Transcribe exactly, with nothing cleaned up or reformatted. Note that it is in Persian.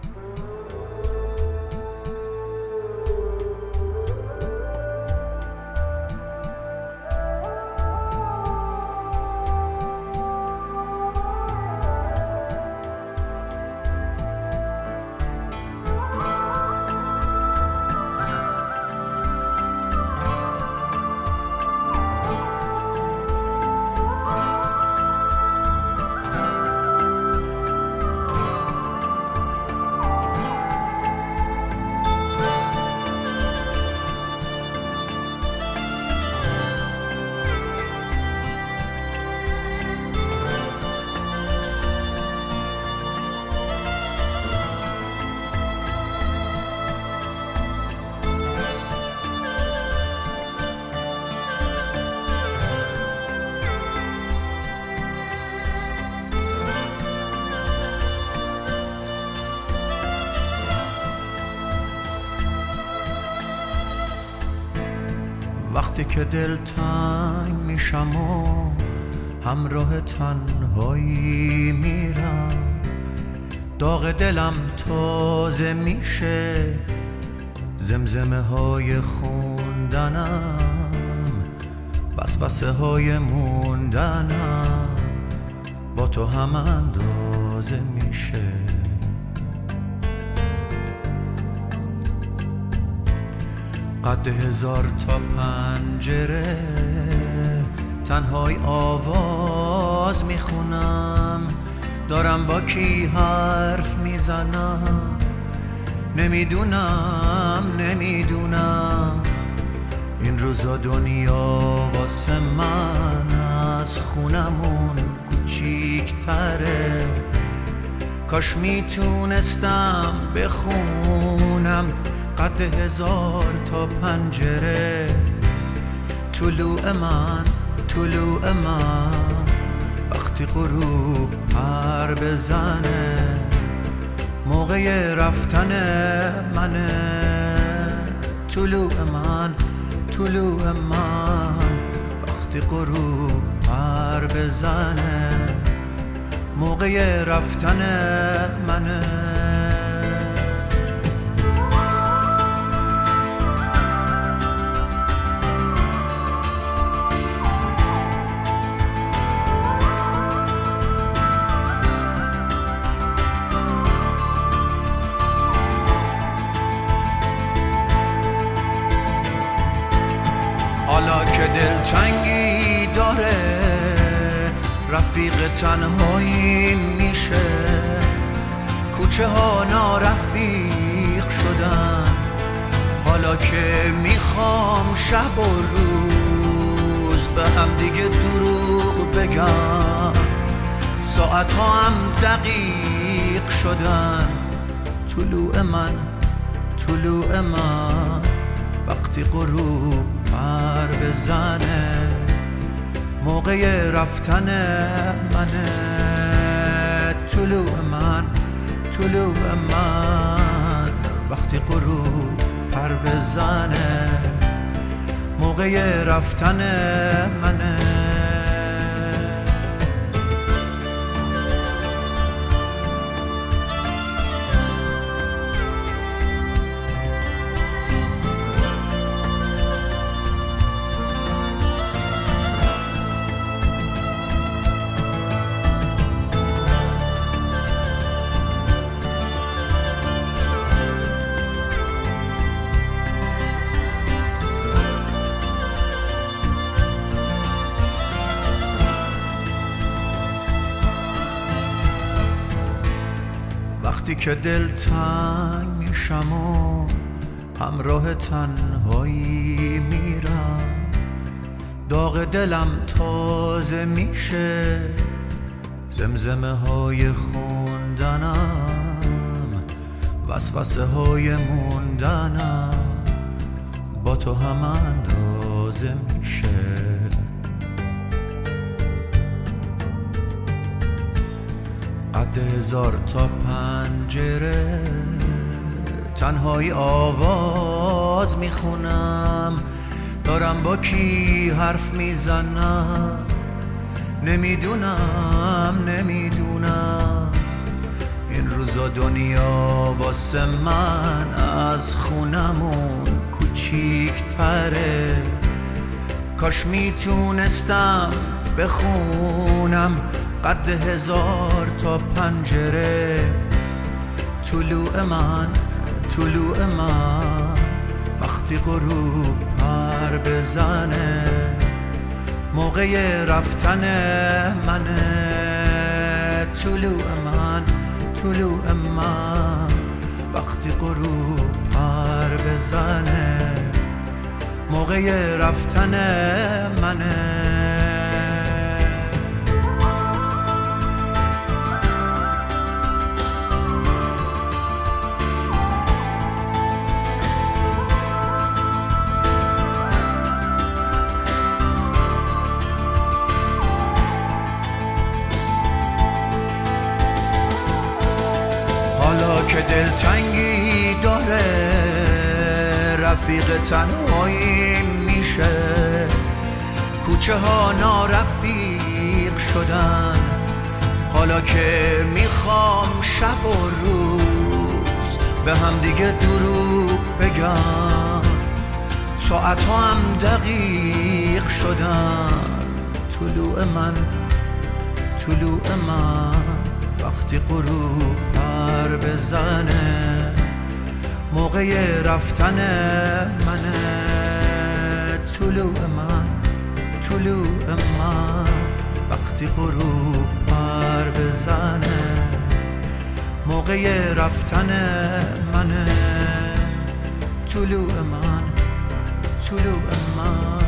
وقتی که دل تنگ میشم و همراه تنهایی میرم، داغ دلم تازه میشه، زمزمه های خوندنم، وسوسه های موندنم با تو هم اندازه میشه. قد هزار تا پنجره تنهای آواز میخونم، دارم با کی حرف میزنم، نمیدونم نمیدونم این روزا دنیا واسه من از خونمون کوچیک‌تره. کاش میتونستم بخونم قد هزار تا پنجره، طلوع من طلوع من وقتی غروب پر بزنه، موقع رفتن منه. طلوع من طلوع من وقتی غروب پر بزنه، موقع رفتن منه. حالا که دلتنگی داره رفیق تنهایی میشه، کوچه ها نارفیق شدن. حالا که میخوام شب و روز به هم دیگه دروغ بگم، ساعت ها هم دقیق شدن. طلوع من طلوع من وقتی غروب پر بزنه، موقع رفتن منه. طلوع من طلوع من وقتی غروب پر بزنه، موقع رفتن منه. وقتی که دل تنگ میشم و همراه تنهایی میرم، داغ دلم تازه میشه، زمزمه های خوندنم، وسوسه های موندنم با تو هم اندازه میشه. قد هزار تا پنجره تنهایی آواز میخونم، دارم با کی حرف میزنم، نمیدونم نمیدونم این روزا دنیا واسه من از خونمون کوچیک تره. کاش میتونستم بخونم قد هزار تا پنجره. طلوع من طلوع من وقتی غروب پر بزنه، موقع رفتن منه. طلوع من طلوع من وقتی غروب پر بزنه، موقع رفتن منه. حالا که دلتنگی داره، رفیق تنهایی میشه. کوچه ها نارفیق شدن، حالا که میخوام شب و روز به هم دیگه دروغ بگم. ساعت ها هم دقیق شدن. طلوع من طلوع من وقتی غروب پر بزنه، موقع رفتن منه. طلوع من طلوع من وقتی غروب پر بزنه، موقع رفتن منه. طلوع من طلوع من